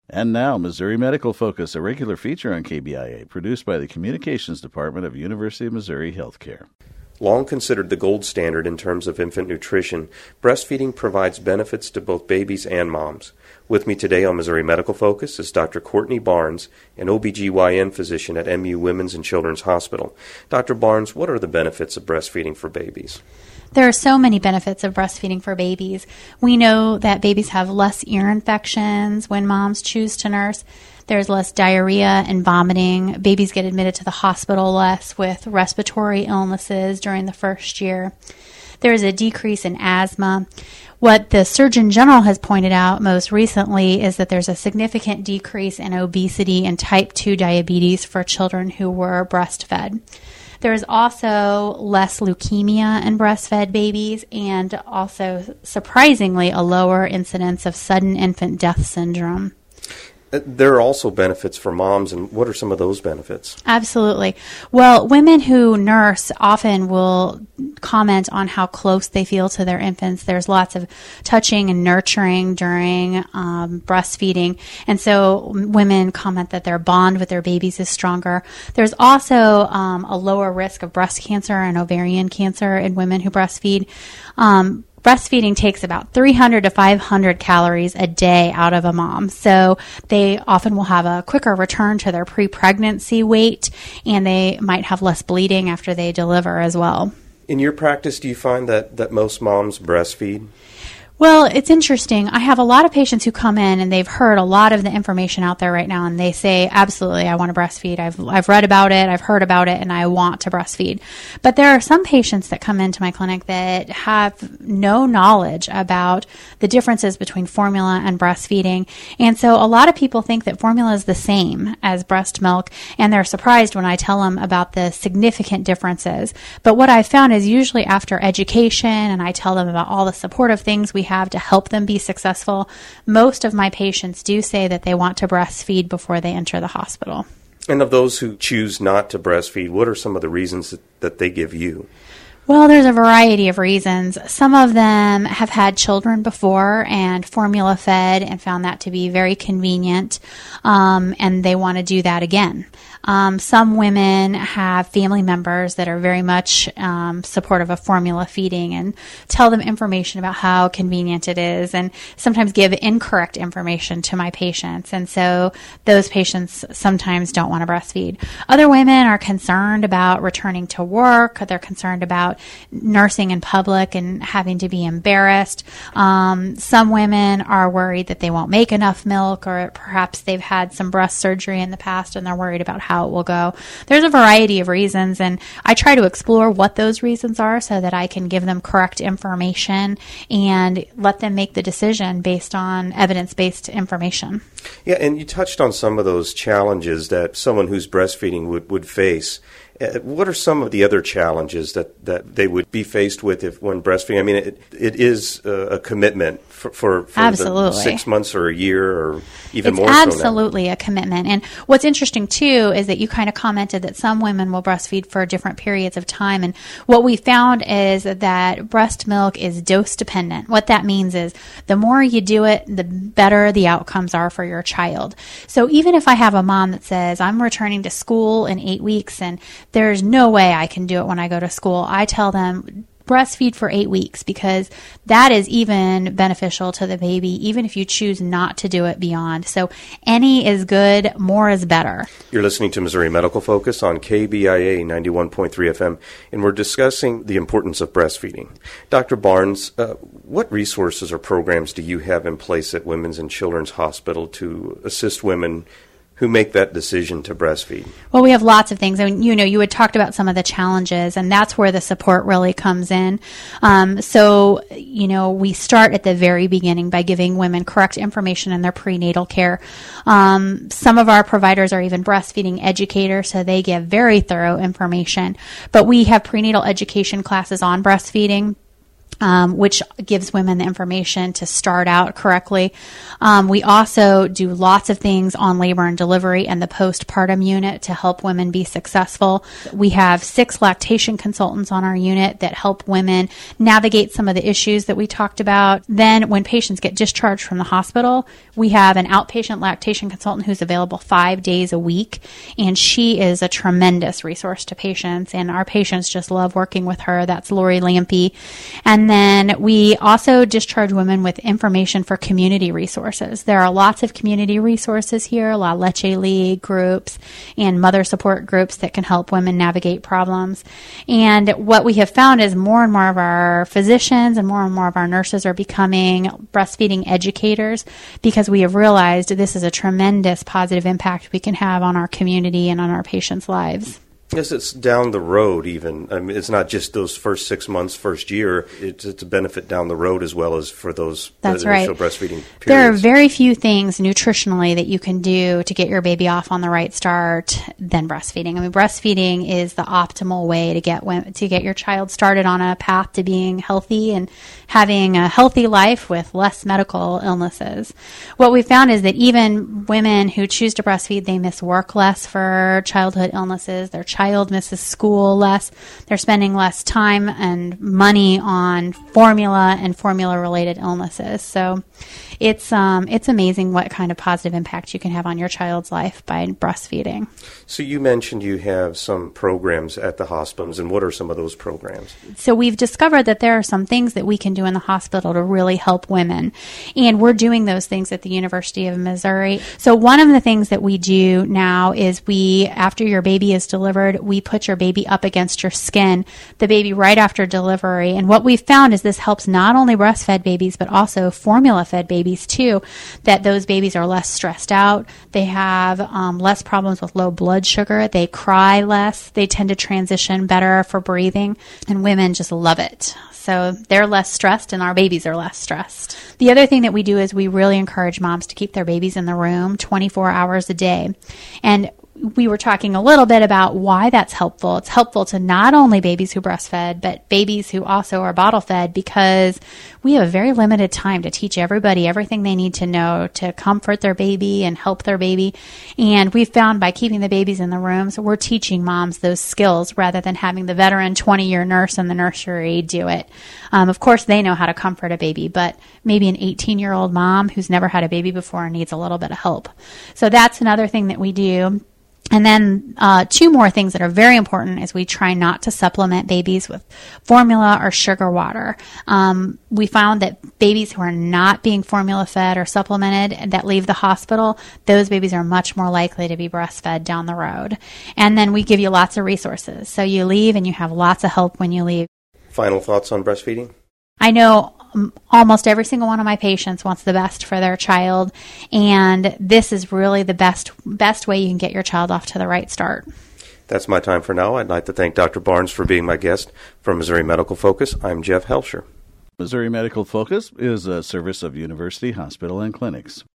And now, Missouri Medical Focus, a regular feature on KBIA, produced by the Communications Department of University of Missouri Healthcare. Long considered the gold standard in terms of infant nutrition, breastfeeding provides benefits to both babies and moms. With me today on Missouri Medical Focus is Dr. Courtney Barnes, an OBGYN physician at MU Women's and Children's Hospital. Dr. Barnes, what are the benefits of breastfeeding for babies? There are so many benefits of breastfeeding for babies. We know that babies have less ear infections when moms choose to nurse. There's less diarrhea and vomiting. Babies get admitted to the hospital less with respiratory illnesses during the first year. There is a decrease in asthma. What the Surgeon General has pointed out most recently is that there's a significant decrease in obesity and type 2 diabetes for children who were breastfed. There is also less leukemia in breastfed babies and also, surprisingly, a lower incidence of sudden infant death syndrome. There are also benefits for moms, and what are some of those benefits? Absolutely. Well, women who nurse often will comment on how close they feel to their infants. There's lots of touching and nurturing during breastfeeding, and so women comment that their bond with their babies is stronger. There's also a lower risk of breast cancer and ovarian cancer in women who breastfeed. Breastfeeding takes about 300 to 500 calories a day out of a mom. So they often will have a quicker return to their pre-pregnancy weight, and they might have less bleeding after they deliver as well. In your practice, do you find that most moms breastfeed? Well, it's interesting. I have a lot of patients who come in and they've heard a lot of the information out there right now, and they say, absolutely, I want to breastfeed. I've read about it, I've heard about it, and I want to breastfeed. But there are some patients that come into my clinic that have no knowledge about the differences between formula and breastfeeding. And so a lot of people think that formula is the same as breast milk, and they're surprised when I tell them about the significant differences. But what I've found is usually after education, and I tell them about all the supportive things we have to help them be successful, most of my patients do say that they want to breastfeed before they enter the hospital. And of those who choose not to breastfeed, what are some of the reasons that they give you? Well, there's a variety of reasons. Some of them have had children before and formula fed and found that to be very convenient, and they want to do that again. Some women have family members that are very much supportive of formula feeding and tell them information about how convenient it is, and sometimes give incorrect information to my patients. And so those patients sometimes don't want to breastfeed. Other women are concerned about returning to work. They're concerned about nursing in public and having to be embarrassed. Some women are worried that they won't make enough milk, or perhaps they've had some breast surgery in the past and they're worried about how it will go. There's a variety of reasons, and I try to explore what those reasons are so that I can give them correct information and let them make the decision based on evidence-based information. Yeah, and you touched on some of those challenges that someone who's breastfeeding would face. What are some of the other challenges that they would be faced with when breastfeeding? I mean, it is a commitment for the 6 months or a year or even more so now. It's absolutely a commitment. And what's interesting, too, is that you kind of commented that some women will breastfeed for different periods of time. And what we found is that breast milk is dose dependent. What that means is the more you do it, the better the outcomes are for your child. So even if I have a mom that says, I'm returning to school in 8 weeks and there's no way I can do it when I go to school, I tell them, breastfeed for 8 weeks, because that is even beneficial to the baby, even if you choose not to do it beyond. So any is good, more is better. You're listening to Missouri Medical Focus on KBIA 91.3 FM, and we're discussing the importance of breastfeeding. Dr. Barnes, what resources or programs do you have in place at Women's and Children's Hospital to assist women who make that decision to breastfeed? Well, we have lots of things. I mean, you had talked about some of the challenges, and that's where the support really comes in. So, we start at the very beginning by giving women correct information in their prenatal care. Some of our providers are even breastfeeding educators, so they give very thorough information. But we have prenatal education classes on breastfeeding. which gives women the information to start out correctly. We also do lots of things on labor and delivery and the postpartum unit to help women be successful. We have 6 lactation consultants on our unit that help women navigate some of the issues that we talked about. Then when patients get discharged from the hospital, we have an outpatient lactation consultant who's available 5 days a week, and she is a tremendous resource to patients, and our patients just love working with her. That's Lori Lampy. And then we also discharge women with information for community resources. There are lots of community resources here, La Leche League groups and mother support groups that can help women navigate problems. And what we have found is more and more of our physicians and more of our nurses are becoming breastfeeding educators, because we have realized this is a tremendous positive impact we can have on our community and on our patients' lives. Yes, it's down the road even. I mean, it's not just those first 6 months, first year. It's a benefit down the road as well as for those That's initial right. breastfeeding periods. There are very few things nutritionally that you can do to get your baby off on the right start than breastfeeding. I mean, breastfeeding is the optimal way to get your child started on a path to being healthy and having a healthy life with less medical illnesses. What we found is that even women who choose to breastfeed, they miss work less for childhood illnesses. Their child misses school less. They're spending less time and money on formula and formula-related illnesses. So it's amazing what kind of positive impact you can have on your child's life by breastfeeding. So you mentioned you have some programs at the hospitals, and what are some of those programs? So we've discovered that there are some things that we can do in the hospital to really help women, and we're doing those things at the University of Missouri. So one of the things that we do now is after your baby is delivered, we put your baby up against your skin, the baby right after delivery. And what we've found is this helps not only breastfed babies, but also formula-fed babies too, that those babies are less stressed out. They have less problems with low blood sugar. They cry less. They tend to transition better for breathing, and women just love it. So they're less stressed and our babies are less stressed. The other thing that we do is we really encourage moms to keep their babies in the room 24 hours a day. And we were talking a little bit about why that's helpful. It's helpful to not only babies who breastfed, but babies who also are bottle fed, because we have a very limited time to teach everybody everything they need to know to comfort their baby and help their baby. And we've found by keeping the babies in the rooms, we're teaching moms those skills rather than having the veteran 20-year nurse in the nursery do it. Of course, they know how to comfort a baby, but maybe an 18-year-old mom who's never had a baby before needs a little bit of help. So that's another thing that we do. And then 2 more things that are very important is we try not to supplement babies with formula or sugar water. We found that babies who are not being formula fed or supplemented and that leave the hospital, those babies are much more likely to be breastfed down the road. And then we give you lots of resources. So you leave and you have lots of help when you leave. Final thoughts on breastfeeding? I know almost every single one of my patients wants the best for their child, and this is really the best way you can get your child off to the right start. That's my time for now. I'd like to thank Dr. Barnes for being my guest. From Missouri Medical Focus, I'm Jeff Helscher. Missouri Medical Focus is a service of University Hospital and Clinics.